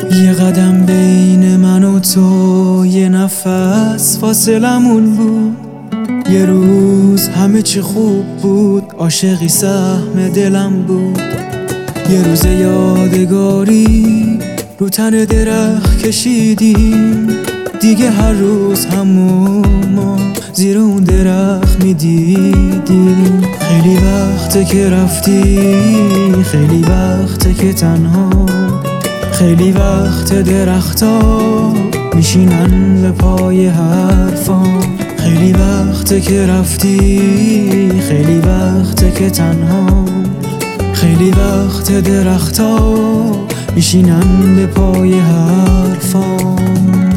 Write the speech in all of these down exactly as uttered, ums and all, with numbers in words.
یه قدم بین من و تو، یه نفس فاصلمون بود. یه روز همه چی خوب بود، عاشقی سهم دلم بود. یه روز یادگاری رو تن درخت کشیدیم، دیگه هر روز همون ما زیر اون درخت میدیدیم. خیلی وقته که رفتی، خیلی وقته که تنها، خیلی وقت درختا میشینن به پای حرفام. خیلی وقته که رفتی، خیلی وقته که تنها، خیلی وقت درختا میشینن به پای حرفام.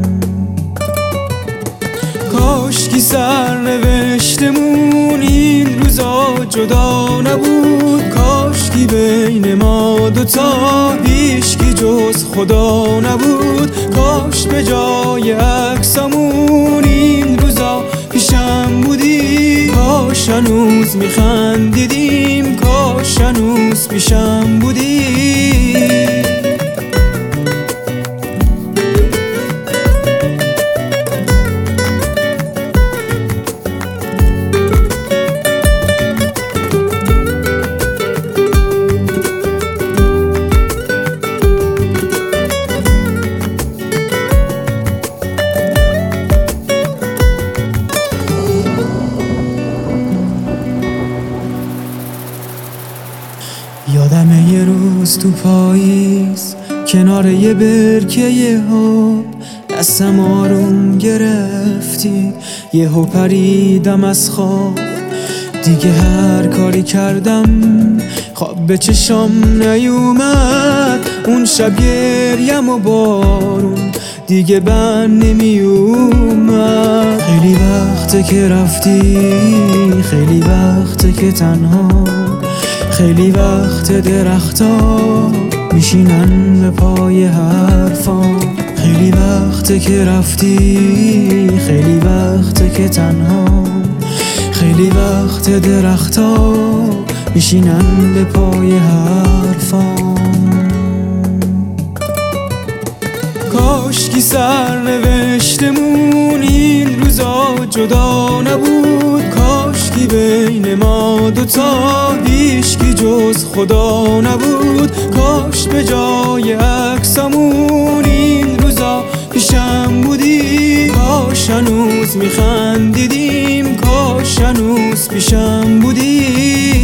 کاشکی سرنوشتمون این روزا جدا نبود، کاشکی بین ما دوتا هیچکی جز خدا نبود. کاش به جای عکسامون این روزا پیشم بودی، کاش هنوز میخندیدیم، کاش هنوز پیشم بودی. یادمه یه روز تو پاییز کنار یه برکه یه آب، دستم آروم گرفتی، یهو پریدم از خواب. دیگه هر کاری کردم خواب به چشام نیومد، اون شب گریم و بارون دیگه بند نمی اومد. خیلی وقته که رفتی، خیلی وقته که تنها، خیلی وقت درختا میشینن به پای حرفام. خیلی وقته که رفتی، خیلی وقته که تنها، خیلی وقت درختا میشینن به پای حرفام. کاشکی سرنوشتمون این روزا جدا نبود، کاشکی بین ما دوتا هیچکی جز خدا نبود. کاش به جای عکسامون این روزا پیشم بودی، کاش هنوز میخندیدیم، کاش هنوز پیشم بودی.